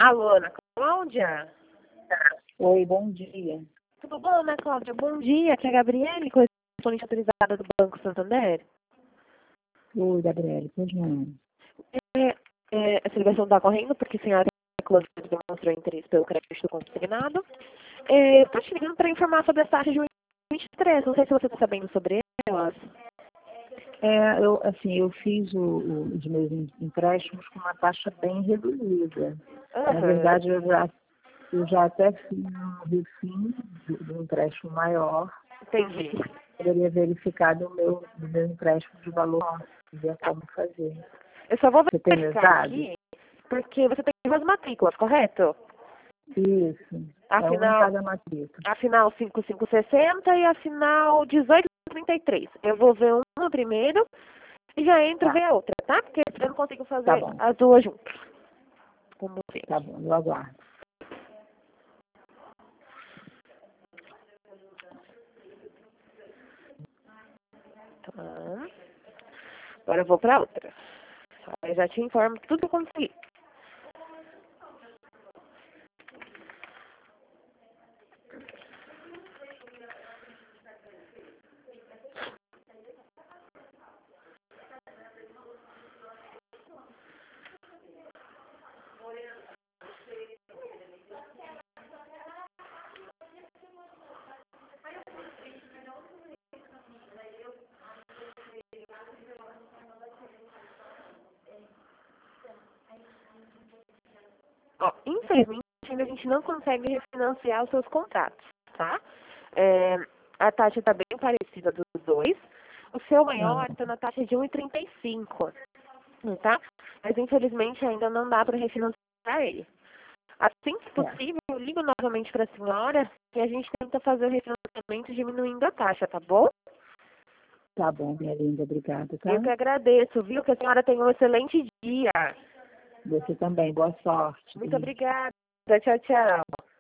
Alô, Ana Cláudia? Oi, bom dia. Tudo bom, Ana Cláudia? Bom dia, aqui é a Gabriele, correspondente autorizada do Banco Santander. Oi, Gabriele, pois não. Essa ligação está correndo porque a senhora demonstrou interesse pelo crédito consignado. Estou te ligando para informar sobre as taxas de 2023. Não sei se você está sabendo sobre elas. Eu fiz os meus empréstimos com uma taxa bem reduzida. Na verdade, eu já até fiz um refim do empréstimo maior. Entendi. Poderia verificar do meu empréstimo de valor, ver como fazer. Eu só vou Você tem verificar meus dados? aqui, porque você tem duas matrículas, correto? Isso. A É um em final, cada matrícula. a final 5560 e a final 1833. Eu vou ver uma primeiro e já entro Tá. ver a outra, tá? Porque eu não consigo fazer Tá bom. as duas juntas. Como ver. Tá bom, eu aguardo. Tá. Agora eu vou pra outra. Eu já te informo tudo que eu consegui. Ó, infelizmente, ainda a gente não consegue refinanciar os seus contratos, tá? A taxa está bem parecida dos dois. O seu maior está na taxa de 1,35, tá? Mas, infelizmente, ainda não dá para refinanciar ele. Assim que possível, eu ligo novamente para a senhora e a gente tenta fazer o refinanciamento diminuindo a taxa, tá bom? Tá bom, minha linda, obrigada, tá? Eu que agradeço, viu? Que a senhora tenha um excelente dia. Você também, boa sorte. Muito obrigada. Tchau, tchau.